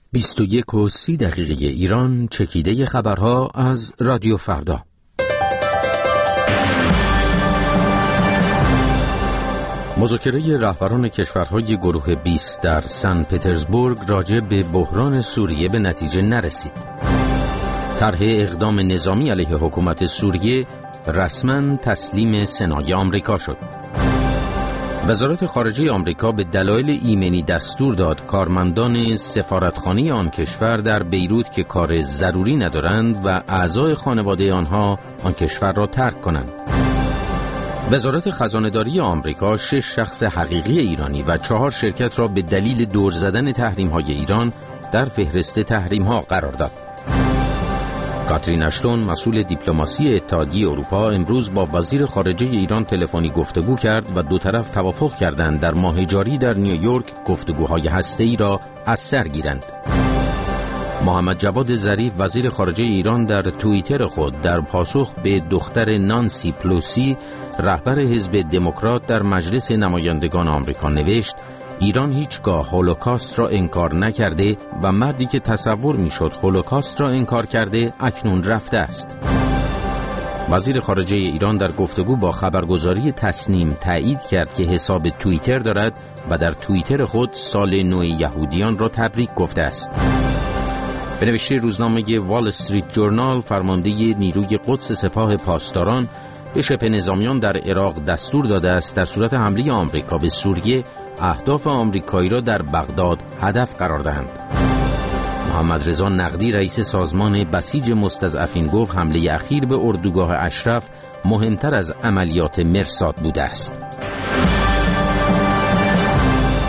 21:30 ایران، چکیده خبرها از رادیو فردا. مذاکره رهبران کشورهای گروه 20 در سن پترزبورگ راجع به بحران سوریه به نتیجه نرسید. طرح اقدام نظامی علیه حکومت سوریه رسما تسلیم سنای آمریکا شد. وزارت خارجه آمریکا به دلایل ایمنی دستور داد کارمندان سفارتخانه آن کشور در بیروت که کار ضروری ندارند و اعضای خانواده آنها آن کشور را ترک کنند. وزارت خزانه‌داری آمریکا 6 شخص حقیقی ایرانی و 4 شرکت را به دلیل دور زدن تحریم‌های ایران در فهرست تحریم‌ها قرار داد. کاترین اشتون، مسئول دیپلماسی اتحادیه اروپا، امروز با وزیر خارجه ایران تلفنی گفتگو کرد و دو طرف توافق کردند در ماه جاری در نیویورک گفتگوهای هسته‌ای را از سر گیرند. محمد جواد ظریف، وزیر خارجه ایران، در توییتر خود در پاسخ به دختر نانسی پلوسی، رهبر حزب دموکرات، در مجلس نمایندگان آمریکا نوشت: ایران هیچگاه هولوکاست را انکار نکرده و مردی که تصور میشد هولوکاست را انکار کرده اکنون رفته است. وزیر خارجه ایران در گفتگو با خبرگزاری تسنیم تایید کرد که حساب توییتر دارد و در توییتر خود سال نو یهودیان را تبریک گفته است. به نوشته روزنامه وال استریت جورنال، فرمانده نیروی قدس سپاه پاسداران به شبه نظامیان در عراق دستور داده است در صورت حمله آمریکا به سوریه اهداف آمریکایی را در بغداد هدف قرار دهند. محمد رضا نقدی، رئیس سازمان بسیج مستضعفین، گفت حمله اخیر به اردوگاه اشرف مهمتر از عملیات مرصاد بوده است.